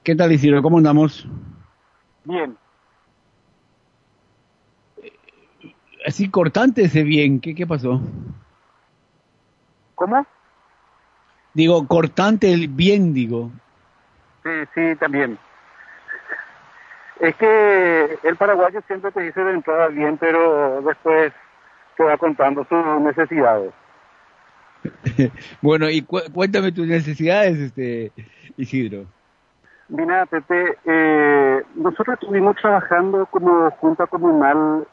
¿Qué tal, Isidro? ¿Cómo andamos? Bien. Así cortante ese bien. ¿Qué pasó? ¿Cómo? Digo, cortante el bien, digo. Sí, sí, también. Es que el paraguayo siempre te dice de entrada bien, pero después te va contando sus necesidades. Bueno, y cuéntame tus necesidades, Isidro. Mira, Pepe, nosotros estuvimos trabajando como junta comunal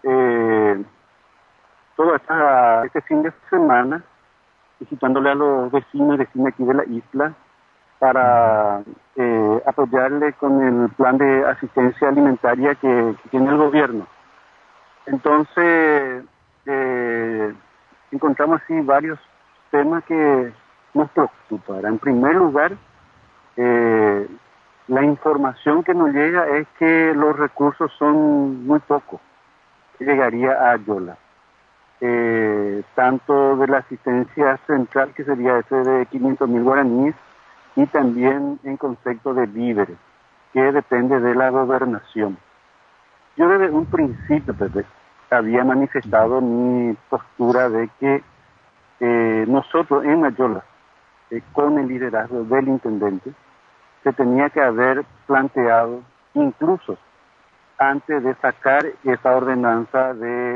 todo este fin de semana, visitándole a los vecinos y vecinas aquí de la isla para apoyarle con el plan de asistencia alimentaria que tiene el gobierno. Entonces, encontramos así varios temas que nos preocupan. En primer lugar, eh, la información que nos llega es que los recursos son muy pocos que llegaría a Yola. Tanto de la asistencia central, que sería ese de 500.000 guaraníes, y también en concepto de víveres, que depende de la gobernación. Yo desde un principio, Pepe, había manifestado mi postura de que nosotros en Ayola, con el liderazgo del intendente, se tenía que haber planteado, incluso antes de sacar esa ordenanza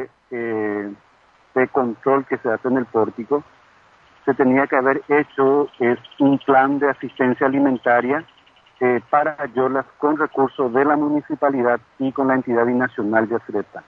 de control que se hace en el pórtico, se tenía que haber hecho un plan de asistencia alimentaria para Ayolas con recursos de la municipalidad y con la entidad binacional de Acreta.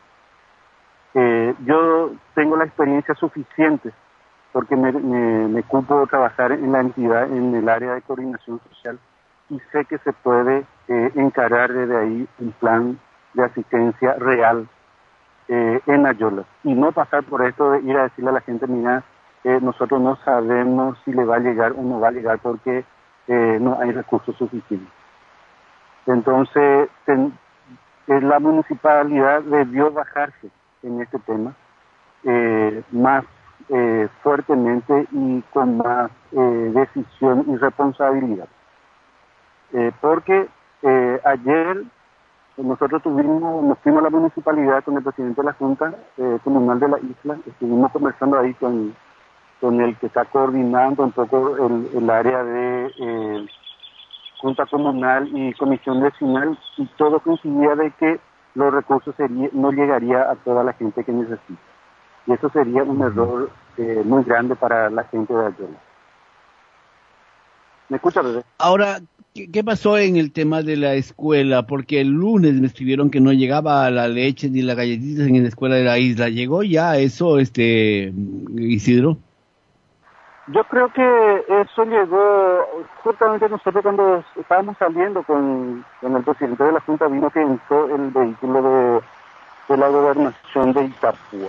Yo tengo la experiencia suficiente porque me cupo trabajar en la entidad, en el área de coordinación social, y sé que se puede encarar desde ahí un plan de asistencia real en Ayolas, y no pasar por esto de ir a decirle a la gente, mira, nosotros no sabemos si le va a llegar o no va a llegar porque no hay recursos suficientes. Entonces, la municipalidad debió bajarse en este tema más fuertemente y con más decisión y responsabilidad. Porque ayer nosotros nos fuimos a la municipalidad con el presidente de la Junta Comunal de la isla, estuvimos conversando ahí con el que está coordinando un poco el área de Junta Comunal y Comisión Vecinal, y todo coincidía de que los recursos no llegaría a toda la gente que necesita. Y eso sería un error muy grande para la gente de Ayola. ¿Me escucha, bebé? Ahora, ¿qué pasó en el tema de la escuela? Porque el lunes me escribieron que no llegaba la leche ni las galletitas en la escuela de la isla. ¿Llegó ya eso, Isidro? Yo creo que eso llegó justamente nosotros cuando estábamos saliendo con el presidente de la Junta, vino que entró el vehículo de la gobernación de Itapúa.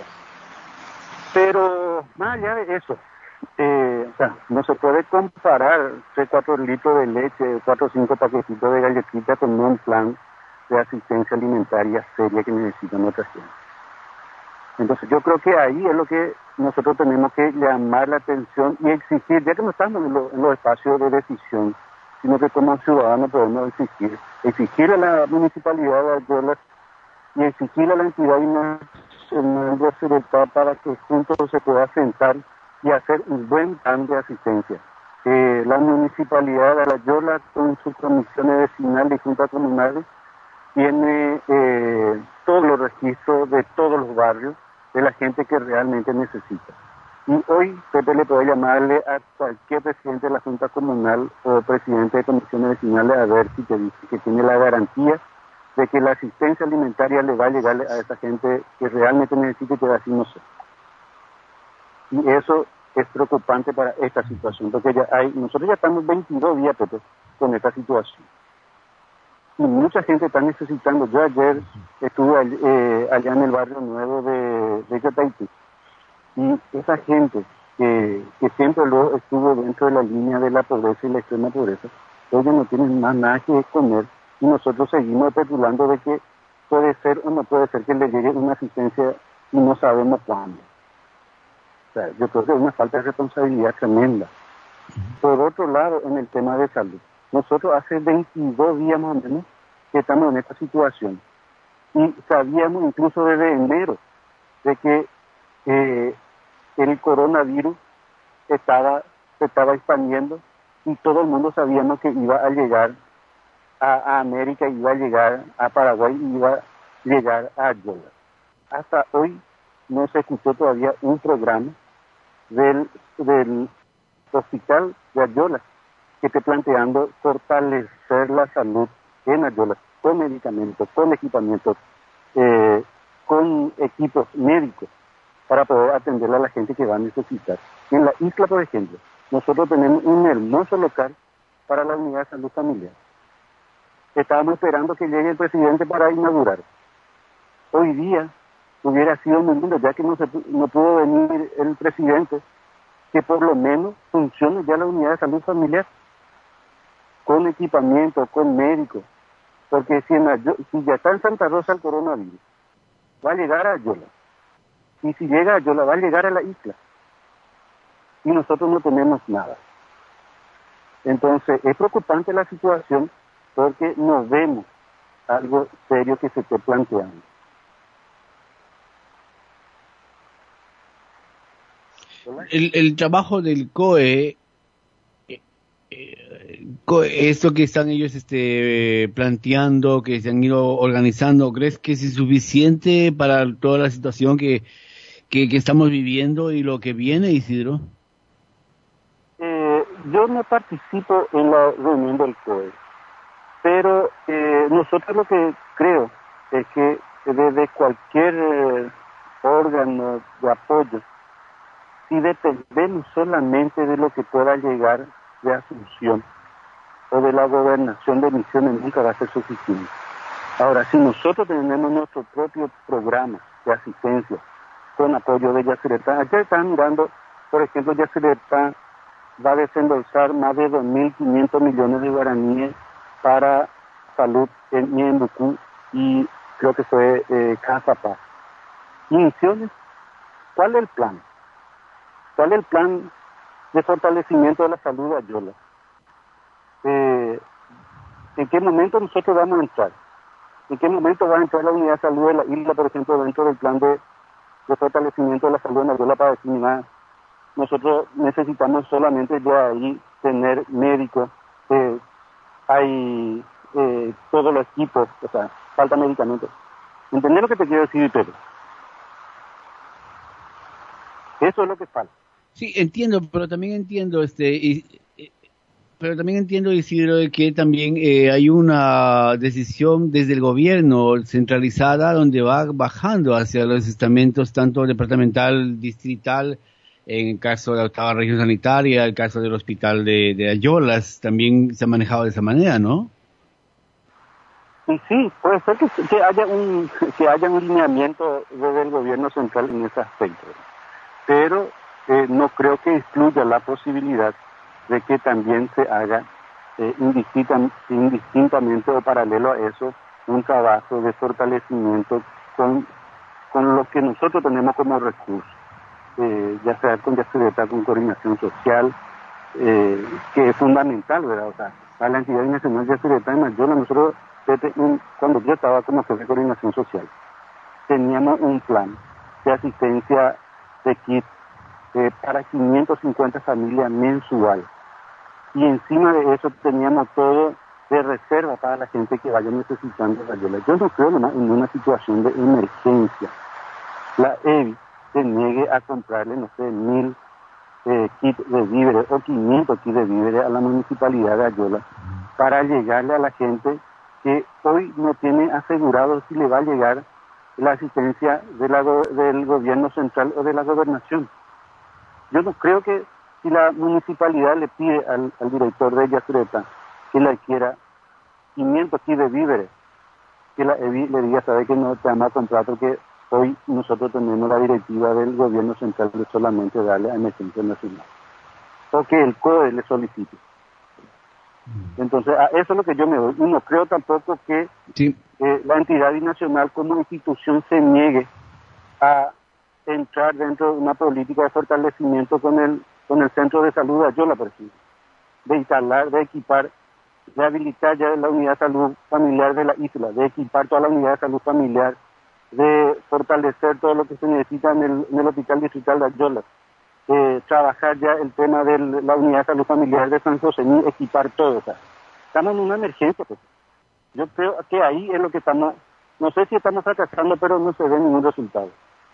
Pero más allá de eso, o sea, no se puede comparar 3-4 litros de leche, 4 o 5 paquetitos de galletitas con un plan de asistencia alimentaria seria que necesita nuestra gente. Entonces yo creo que ahí es lo que nosotros tenemos que llamar la atención y exigir, ya que no estamos en los espacios de decisión, sino que como ciudadanos podemos exigir a la municipalidad de Ayolas y exigir a la entidad nacional de Acreta para que juntos se pueda sentar y hacer un buen plan de asistencia. La municipalidad de Ayolas, con sus comisiones vecinales y juntas comunales, tiene todos los registros de todos los barrios de la gente que realmente necesita. Y hoy Pepe le puede llamarle a cualquier presidente de la Junta Comunal o presidente de comisiones vecinales a ver si te dice que tiene la garantía de que la asistencia alimentaria le va a llegar a esa gente que realmente necesita, y que así no sé. Y eso es preocupante para esta situación, porque nosotros ya estamos 22 días, Pepe, con esta situación. Y mucha gente está necesitando. Yo ayer estuve allá en el barrio nuevo de Yataití, y esa gente que siempre luego estuvo dentro de la línea de la pobreza y la extrema pobreza, ellos no tienen más nada que comer, y nosotros seguimos especulando de que puede ser o no puede ser que le llegue una asistencia y no sabemos cuándo. O sea, yo creo que es una falta de responsabilidad tremenda. Por otro lado, en el tema de salud, nosotros hace 22 días más o menos que estamos en esta situación. Y sabíamos incluso desde enero de que el coronavirus se estaba expandiendo y todo el mundo sabíamos que iba a llegar a América, iba a llegar a Paraguay, iba a llegar a Ayola. Hasta hoy no se escuchó todavía un programa del hospital de Ayola que esté planteando fortalecer la salud en Ayola, con medicamentos, con equipamientos, con equipos médicos, para poder atender a la gente que va a necesitar. En la isla, por ejemplo, nosotros tenemos un hermoso local para la unidad de salud familiar. Estábamos esperando que llegue el presidente para inaugurar. Hoy día hubiera sido muy lindo, ya que no pudo venir el presidente, que por lo menos funcione ya la unidad de salud familiar, con equipamiento, con médicos, porque si ya está en Santa Rosa el coronavirus, va a llegar a Ayola, y si llega a Ayola va a llegar a la isla, y nosotros no tenemos nada. Entonces es preocupante la situación, porque no vemos algo serio que se esté planteando. El trabajo del COE, esto que están ellos planteando, que se han ido organizando, ¿crees que es insuficiente para toda la situación que estamos viviendo y lo que viene, Isidro? Yo no participo en la reunión del COE, pero nosotros lo que creo es que desde cualquier órgano de apoyo, si dependemos solamente de lo que pueda llegar de Asunción o de la gobernación de Misiones, nunca va a ser suficiente. Ahora, si nosotros tenemos nuestro propio programa de asistencia con apoyo de Yacyretá, ayer estaban mirando, por ejemplo, Yacyretá va a desembolsar más de 2.500 millones de guaraníes para salud en Ñembucú y creo que fue Casa Paz. ¿Y Misiones? ¿Cuál es el plan? ¿Cuál es el plan de fortalecimiento de la salud de Ayola? ¿En qué momento nosotros vamos a entrar? ¿En qué momento va a entrar la unidad de salud de la isla, por ejemplo, dentro del plan de fortalecimiento de la salud en Ayola, para decir, nada, nosotros necesitamos solamente de ahí tener médicos, hay todos los equipos, o sea, falta medicamentos? ¿Entendés lo que te quiero decir, Pedro? Eso es lo que falta. Sí, entiendo, pero también entiendo, Isidro, de que también hay una decisión desde el gobierno centralizada donde va bajando hacia los estamentos tanto departamental, distrital, en el caso de la octava región sanitaria, el caso del hospital de Ayolas, también se ha manejado de esa manera, ¿no? Y sí, puede ser que haya un lineamiento desde el gobierno central en ese aspecto, pero no creo que excluya la posibilidad de que también se haga indistintamente o paralelo a eso un trabajo de fortalecimiento con lo que nosotros tenemos como recursos, ya sea con Yacyretá, con coordinación social, que es fundamental, ¿verdad? O sea, a la entidad nacional Yacyretá en Ayola, nosotros cuando yo estaba como jefe de coordinación social, teníamos un plan de asistencia de kit para 550 familias mensual. Y encima de eso teníamos todo de reserva para la gente que vaya necesitando la Ayola. Yo no creo nomás en una situación de emergencia la EBI se niegue a comprarle, no sé, 1.000 kits de víveres o 500 kits de víveres a la municipalidad de Ayola para llegarle a la gente que hoy no tiene asegurado si le va a llegar la asistencia del gobierno central o de la gobernación. Yo no creo que si la municipalidad le pide al director de Yacyretá que le adquiera 500 kits de víveres, que la EBI le diga, sabe que no te vamos a comprar porque hoy nosotros tenemos la directiva del gobierno central de solamente darle a emergencia nacional, o que el COE le solicite. Entonces, a eso es lo que yo me doy. Y no creo tampoco que la entidad binacional como institución se niegue a entrar dentro de una política de fortalecimiento con el centro de salud de Ayola, por ejemplo, de instalar, de equipar de habilitar ya la unidad de salud familiar de la isla, de equipar toda la unidad de salud familiar, de fortalecer todo lo que se necesita en el hospital distrital de Ayolas, trabajar ya el tema de la unidad de salud familiar de San José, ni equipar todo. O sea, estamos en una emergencia, pues. Yo creo que ahí es lo que estamos, no sé si estamos fracasando, pero no se ve ningún resultado.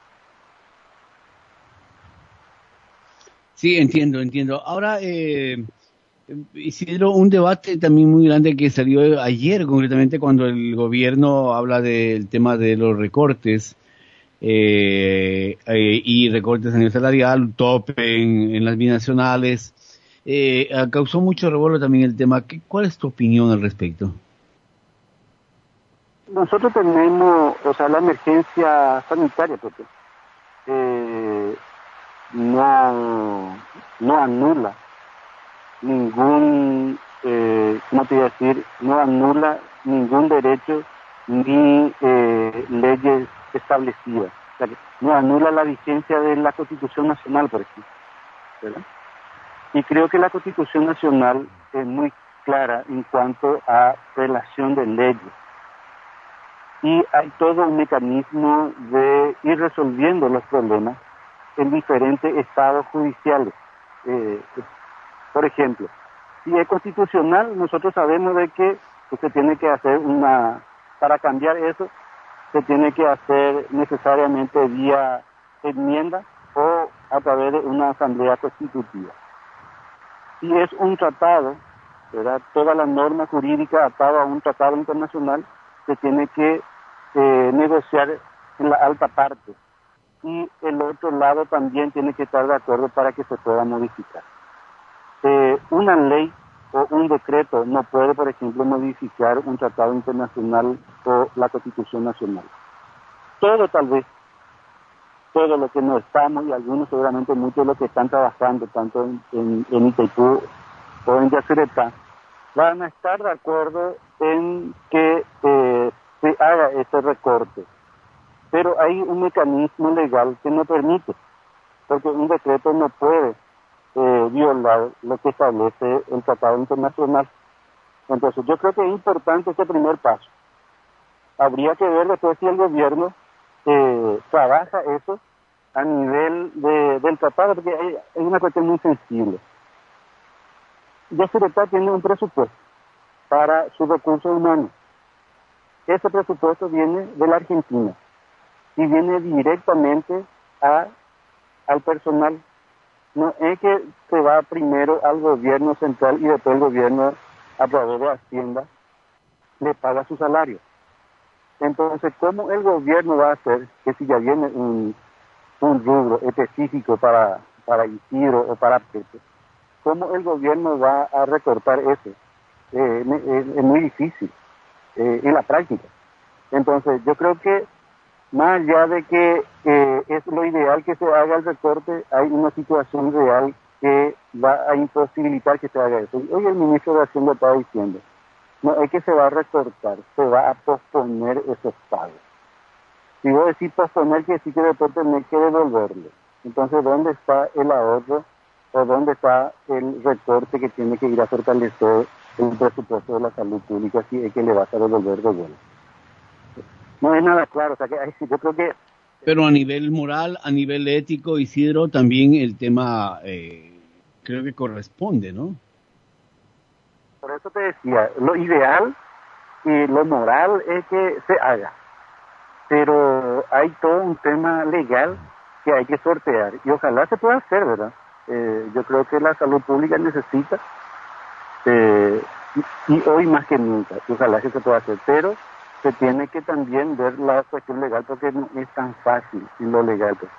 Sí, entiendo. Ahora, Isidro, un debate también muy grande que salió ayer, concretamente cuando el gobierno habla del tema de los recortes y recortes a nivel salarial, tope en las binacionales. Causó mucho revuelo también el tema. ¿Cuál es tu opinión al respecto? Nosotros tenemos, o sea, la emergencia sanitaria, porque no anula ningún, ¿cómo te iba a decir? No anula ningún derecho ni leyes establecidas. O sea, que no anula la vigencia de la Constitución Nacional, por ejemplo, ¿verdad? Y creo que la Constitución Nacional es muy clara en cuanto a relación de leyes. Y hay todo un mecanismo de ir resolviendo los problemas en diferentes estados judiciales. Por ejemplo, si es constitucional, nosotros sabemos de que se tiene que hacer para cambiar eso, se tiene que hacer necesariamente vía enmienda o a través de una asamblea constitutiva. Si es un tratado, ¿verdad? Toda la norma jurídica atada a un tratado internacional se tiene que negociar en la alta parte. Y el otro lado también tiene que estar de acuerdo para que se pueda modificar. Una ley o un decreto no puede, por ejemplo, modificar un tratado internacional o la Constitución Nacional. Tal vez, todo lo que no estamos, y algunos seguramente muchos de los que están trabajando, tanto en Itaipú o en Yacyretá, van a estar de acuerdo en que se haga ese recorte. Pero hay un mecanismo legal que no permite, porque un decreto no puede violar lo que establece el Tratado Internacional. Entonces, yo creo que es importante este primer paso. Habría que ver después si el gobierno trabaja eso a nivel del tratado, porque hay una cuestión muy sensible. Yacyretá tiene un presupuesto para sus recursos humanos. Ese presupuesto viene de la Argentina y viene directamente al personal. No es que se va primero al gobierno central y después el gobierno, a través de Hacienda, le paga su salario. Entonces, ¿cómo el gobierno va a hacer que si ya viene un rubro específico para Isidro o para Pepe, cómo el gobierno va a recortar eso? Es muy difícil en la práctica. Entonces, yo creo que más allá de que es lo ideal que se haga el recorte, hay una situación real que va a imposibilitar que se haga eso. Hoy el ministro de Hacienda está diciendo, no es que se va a recortar, se va a posponer esos pagos. Si vos decís posponer, que sí que después tenés que devolverlo. Entonces, ¿dónde está el ahorro o dónde está el recorte que tiene que ir a fortalecer el presupuesto de la salud pública si es que le vas a devolver de vuelta? No es nada claro, o sea que yo creo que... Pero a nivel moral, a nivel ético, Isidro, también el tema creo que corresponde, ¿no? Por eso te decía, lo ideal y lo moral es que se haga, pero hay todo un tema legal que hay que sortear y ojalá se pueda hacer, ¿verdad? Yo creo que la salud pública necesita, y hoy más que nunca, ojalá que se pueda hacer, pero se tiene que también ver la cuestión legal porque no es tan fácil y lo legal. Pues.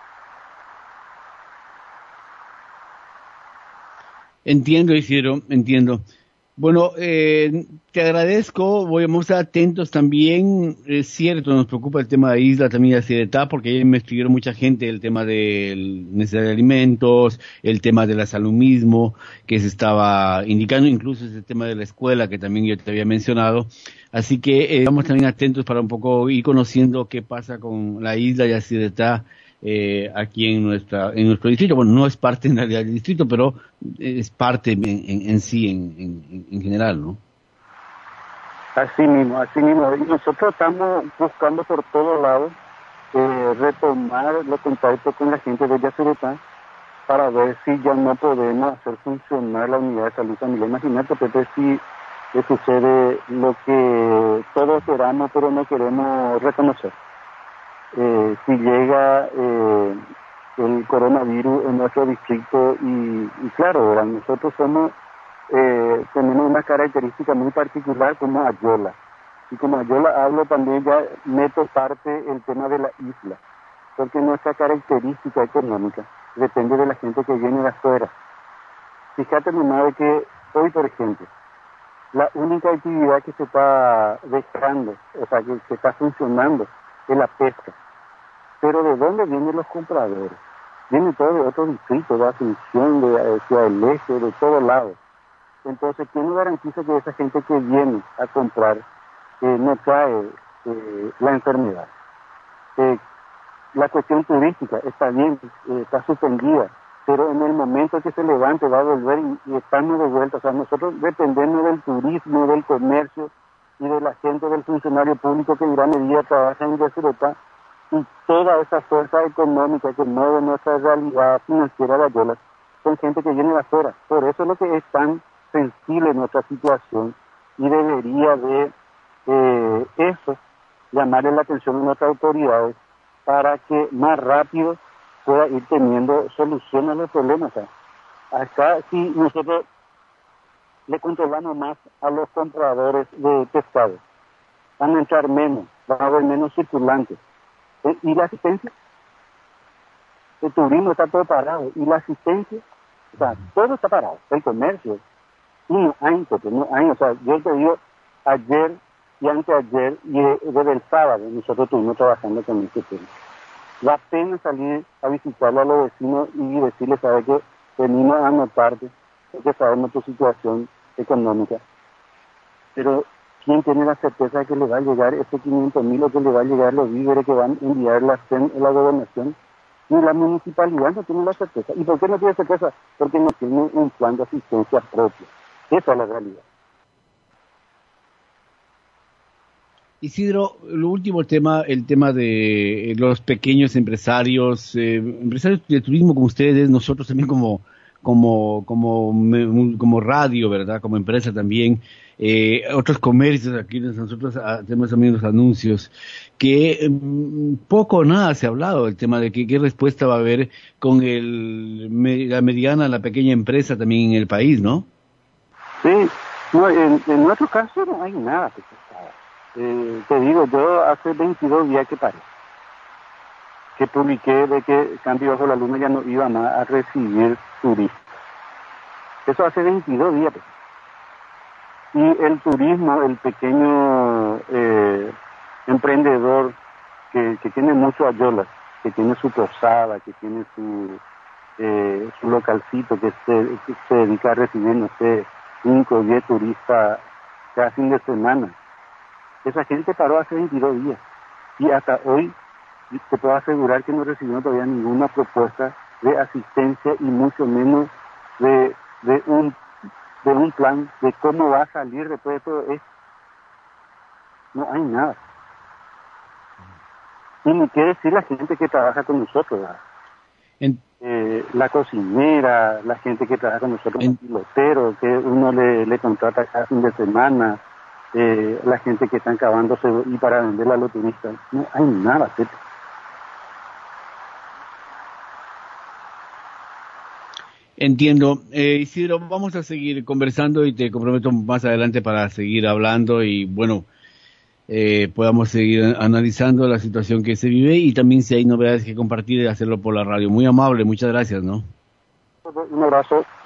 Entiendo, Isidro, entiendo. Bueno, te agradezco, vamos a estar atentos también, es cierto, nos preocupa el tema de Isla también de Yacyretá, porque ayer me escribieron mucha gente el tema del necesidad de alimentos, el tema de la salud mismo, que se estaba indicando, incluso ese tema de la escuela, que también yo te había mencionado, así que vamos también atentos para un poco ir conociendo qué pasa con la Isla de Yacyretá aquí en nuestro distrito. Bueno, no es parte en realidad del distrito, pero es parte en sí, en general, ¿no? Así mismo. Y nosotros estamos buscando por todos lados retomar los contactos con la gente de Yacyretá para ver si ya no podemos hacer funcionar la unidad de salud familiar. Imagínate, Pepe, si sucede lo que todos esperamos pero no queremos reconocer. Si llega el coronavirus en nuestro distrito y claro, ¿verdad? Nosotros tenemos una característica muy particular como Ayola. Y como Ayola hablo también, ya meto parte el tema de la isla, porque nuestra característica económica depende de la gente que viene de afuera. Fíjate nomás de que hoy, por ejemplo, la única actividad que se está dejando, o sea, que está funcionando, es la pesca. Pero ¿de dónde vienen los compradores? Vienen todos de otros distritos, de Asunción, de Ciudad del Este, de todos lados. Entonces, ¿quién nos garantiza que esa gente que viene a comprar no trae la enfermedad? La cuestión turística está bien, está suspendida, pero en el momento que se levante va a volver y estamos de vuelta. O sea, nosotros dependemos del turismo, del comercio y de la gente, del funcionario público que en gran medida trabaja en Yacyretá, y toda esa fuerza económica que mueve nuestra realidad financiera de Ayola son gente que viene de afuera. Por eso es lo que es tan sensible nuestra situación y debería de eso llamarle la atención a nuestras autoridades para que más rápido pueda ir teniendo solución a los problemas. O sea, acá si nosotros le controlamos más a los compradores de pescado, van a entrar menos, van a haber menos circulantes. ¿Y la asistencia? El turismo está todo parado. ¿Y la asistencia? O sea, todo está parado. El comercio. Y no hay, o sea, yo te digo, ayer y anteayer y desde el sábado nosotros estuvimos trabajando con este tema. Da pena salir a visitarle a los vecinos y decirles, ¿sabes qué? Venimos a notarte, porque sabemos tu situación económica. Pero ¿quién tiene la certeza de que le va a llegar ese 500.000 o que le va a llegar los víveres que van a enviar la gobernación? Ni la municipalidad no tiene la certeza. ¿Y por qué no tiene certeza? Porque no tiene un plan de asistencia propio. Esa es la realidad. Isidro, lo último tema, el tema de los pequeños empresarios, empresarios de turismo como ustedes, nosotros también como radio, ¿verdad? Como empresa también, otros comercios, aquí nosotros tenemos también los anuncios, que poco o nada se ha hablado del tema de qué respuesta va a haber con la mediana, la pequeña empresa también en el país, ¿no? Sí, no, en nuestro caso no hay nada. Te digo, yo hace 22 días que publiqué de que Cambio Bajo la Luna ya no iba más a recibir turistas. Eso hace 22 días. Y el turismo, el pequeño emprendedor que tiene mucho Ayola, que tiene su posada, que tiene su localcito, que se dedica a recibir, no sé, 5 o 10 turistas cada fin de semana. Esa gente paró hace 22 días y hasta hoy te puedo asegurar que no recibimos todavía ninguna propuesta de asistencia y mucho menos de un plan de cómo va a salir después de todo esto. No hay nada. Y ni qué decir la gente que trabaja con nosotros, la cocinera, la gente que trabaja con nosotros, el pilotero, que uno le contrata cada fin de semana, la gente que están cavándose y para venderla a los turistas. No hay nada, Pepe. Entiendo. Isidro, vamos a seguir conversando y te comprometo más adelante para seguir hablando y bueno, podamos seguir analizando la situación que se vive y también si hay novedades que compartir, hacerlo por la radio. Muy amable, muchas gracias, ¿no? Un abrazo.